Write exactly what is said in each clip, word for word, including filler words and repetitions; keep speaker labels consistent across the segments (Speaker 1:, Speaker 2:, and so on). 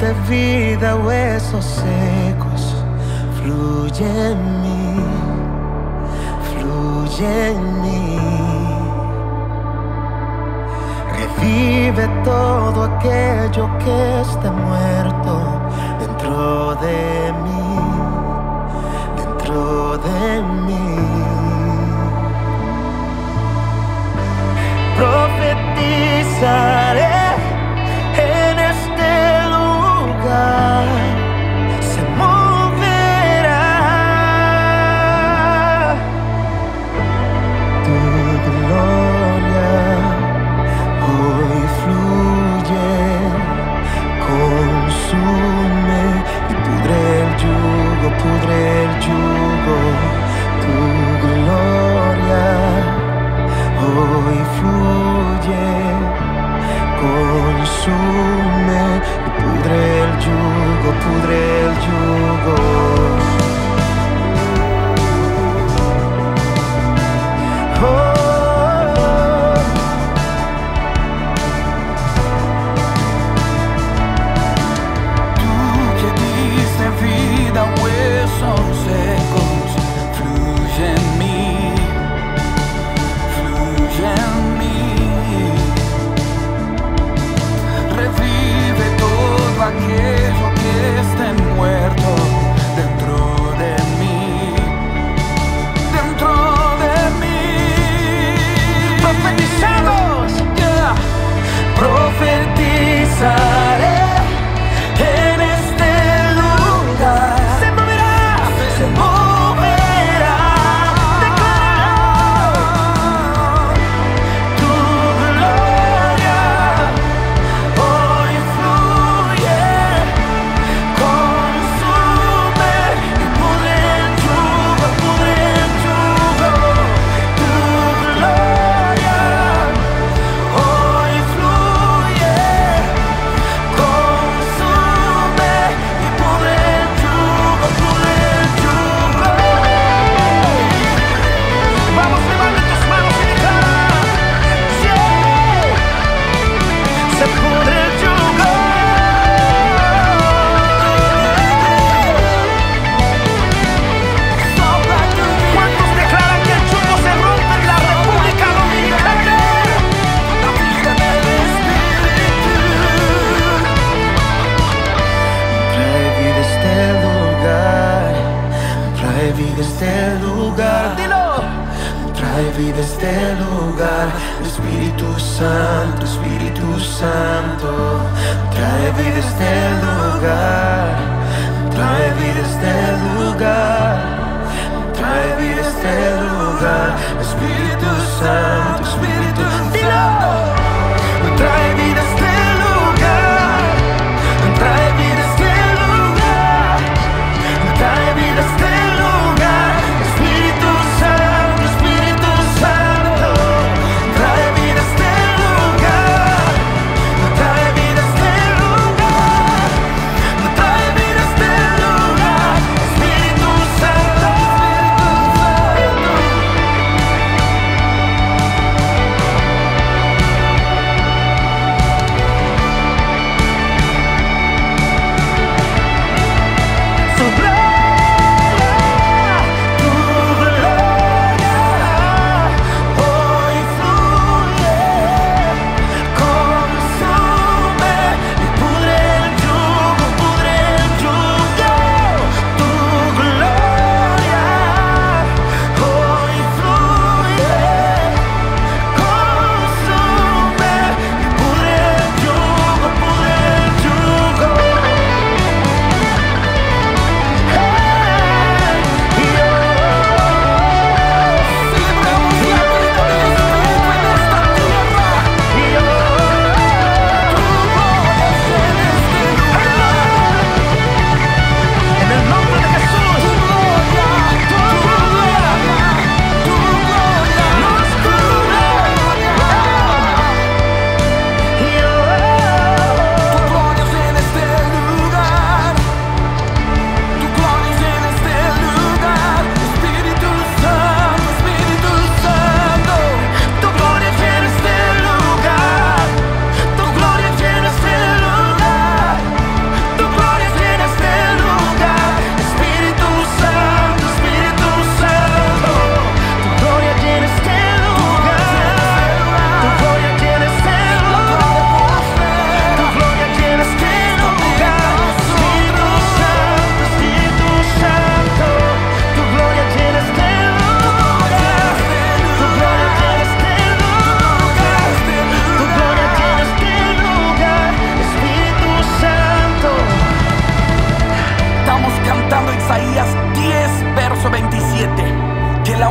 Speaker 1: diste vida a huesos secos. Fluye en mí, fluye en mí. Revive todo aquello que esté muerto dentro de mí, dentro de mí. Profetizaré en este lugar, se moverá tu gloria. Hoy fluye, consume y pudre el yugo, pudre el yugo. Tu gloria hoy fluye, consume y pudre el yugo, pudre el yugo. Oh,
Speaker 2: tú que diste vida a huesos secos, fluye en mí, fluye en mí. Revive todo aquello que esté muerto dentro de mí, dentro de mí.
Speaker 1: profetizamos,
Speaker 2: Yeah.
Speaker 1: profetizaré en este lugar. Se moverá, se moverá. Declara tu gloria. Hoy fluye, consume y pudre el yugo, pudre el yugo. Tu gloria hoy fluye, consume y pudre el yugo, pudre el yugo. Vamos, levanta tus manos y declara. Yeah. Se pudre el yugo. ¿Cuántos declaran que el yugo se rompe en la República Dominicana? Trae vida a este lugar, trae vida a este lugar. Dilo. Trae vida a este lugar, Espíritu Santo, Espíritu Santo. Trae vida a este lugar, trae vida a este lugar. Trae vida a este lugar, Espíritu Santo, Espíritu Santo. Trae vida a este lugar, trae vida a este lugar, trae vida a este lugar, Espíritu Santo, Espíritu Santo. Trae vida a este lugar, trae vida a este lugar, trae vida a este lugar, Espíritu Santo.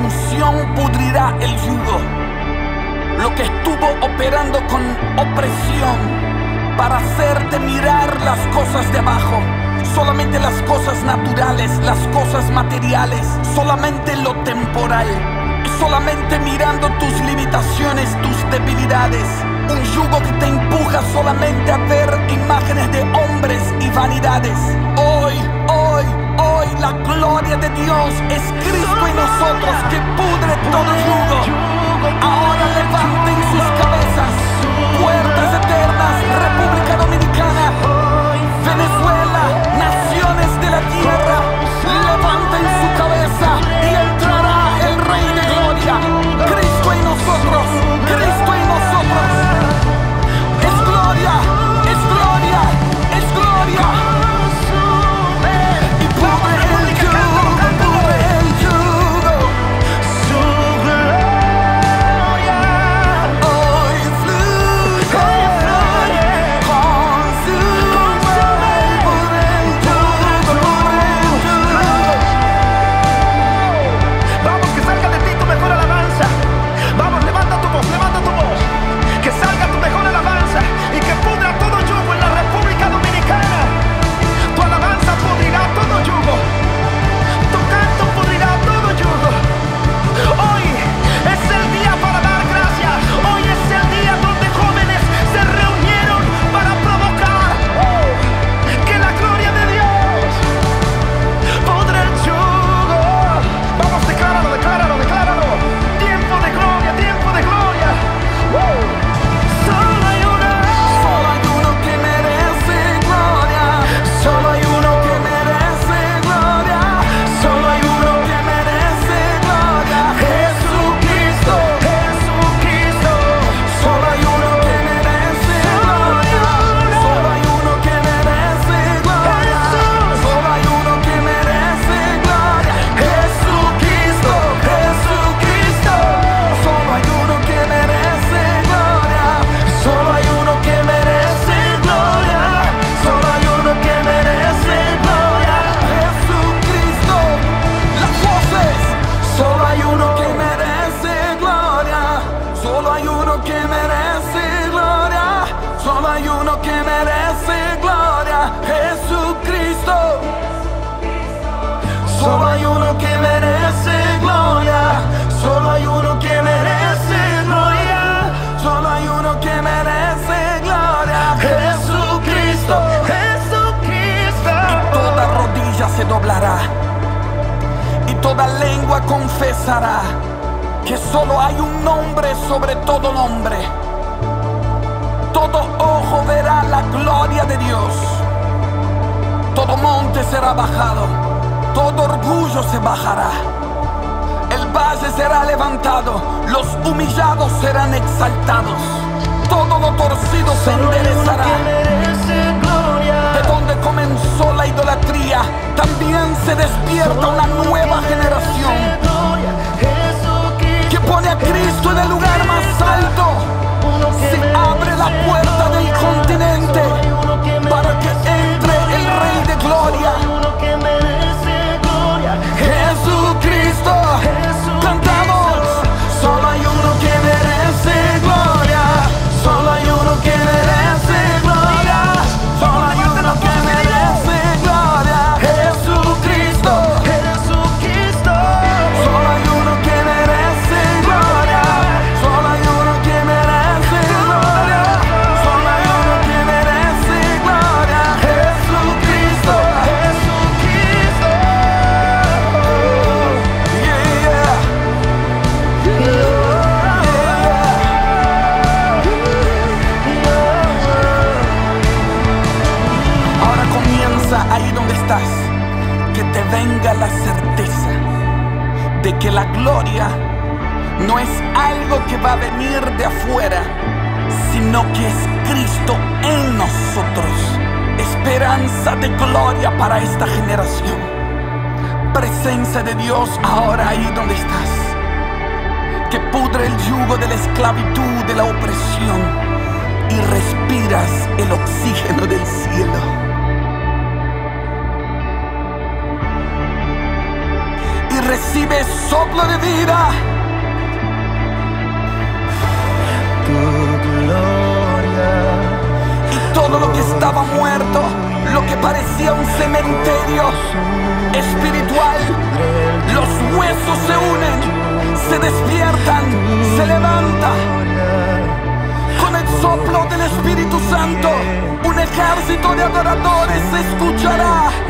Speaker 2: unción pudrirá el yugo. Lo que estuvo operando con opresión para hacerte mirar las cosas de abajo, solamente las cosas naturales, las cosas materiales, solamente lo temporal, solamente mirando tus limitaciones, tus debilidades. Un yugo que te empuja solamente a ver imágenes de hombres y vanidades. Hoy, hoy, hoy la gloria de Dios es Cristo en nosotros, que pudre todo yugo. Ahora levanten sus cabezas, puertas eternas, República Dominicana, Venezuela, naciones de la tierra, levanten su cabeza y entrará el Rey de Gloria. Cristo en nosotros, Cristo en nosotros. Es gloria, es gloria, es gloria. Y pudre el yugo, pudre el yugo. Su gloria hoy fluye con su poder. Pudre el yugo, pudre el yugo.
Speaker 3: Vamos, que salga de ti tu mejor alabanza. Vamos, levanta tu voz, levanta tu voz. Que salga tu mejor alabanza y que pudra todo yugo en la República Dominicana. Tu alabanza pudrirá todo yugo. Tu canto pudrirá todo yugo. Hoy es el día para dar gracias. Hoy es el día donde jóvenes se reunieron para provocar uh, que la gloria de Dios pudre el yugo. Vamos, decláralo, decláralo, decláralo. Tiempo de gloria, tiempo de gloria. Uh. Solo hay uno.
Speaker 2: Solo hay uno que merece gloria. Solo hay uno que merece gloria. Solo hay uno que merece gloria. Jesucristo, Jesucristo. Solo hay uno que merece gloria. Solo hay uno que merece gloria. Solo hay uno que merece gloria. Jesucristo, Jesucristo. Solo hay uno que merece gloria. Solo hay uno que merece gloria. Solo hay uno que merece gloria. Jesucristo. Las voces. Solo hay uno que merece gloria. Solo hay uno que merece gloria. Solo hay uno que merece gloria. Jesucristo. Solo hay uno que merece gloria. Solo hay uno que merece gloria. Solo hay uno que merece gloria. Jesucristo.
Speaker 3: Jesucristo.
Speaker 2: Toda rodilla se doblará y toda lengua confesará que solo hay un nombre sobre todo nombre. Todo ojo verá la gloria de Dios. Todo monte será bajado, todo orgullo se bajará. El valle será levantado, los humillados serán exaltados. Todo lo torcido se enderezará. De donde comenzó la idolatría, también se despierta una nueva generación que pone a Cristo en el lugar más alto. Se abre la puerta del continente para que entre el Rey de Gloria. Jesucristo, cantamos. Solo hay uno que merece gloria. Solo hay uno que merece gloria. Solo hay uno que merece gloria. Jesucristo,
Speaker 3: Jesucristo.
Speaker 2: solo hay uno que merece gloria. Solo hay uno que merece gloria. Solo hay uno que merece gloria. Jesucristo,
Speaker 3: Jesucristo.
Speaker 2: yeah, yeah. Ahora comienza ahí donde estás, que te venga la certeza de que la gloria no es algo que va a venir de afuera, sino que es Cristo en nosotros. Esperanza de gloria para esta generación. Presencia de Dios ahora ahí donde estás, que pudre el yugo de la esclavitud, de la opresión, y respiras el oxígeno del cielo. Y recibe soplo de vida.
Speaker 1: Tu gloria.
Speaker 2: Y todo lo que estaba muerto, lo que parecía un cementerio espiritual, los huesos se unen, se despiertan, se levanta. Con el soplo del Espíritu Santo, un ejército de adoradores se escuchará.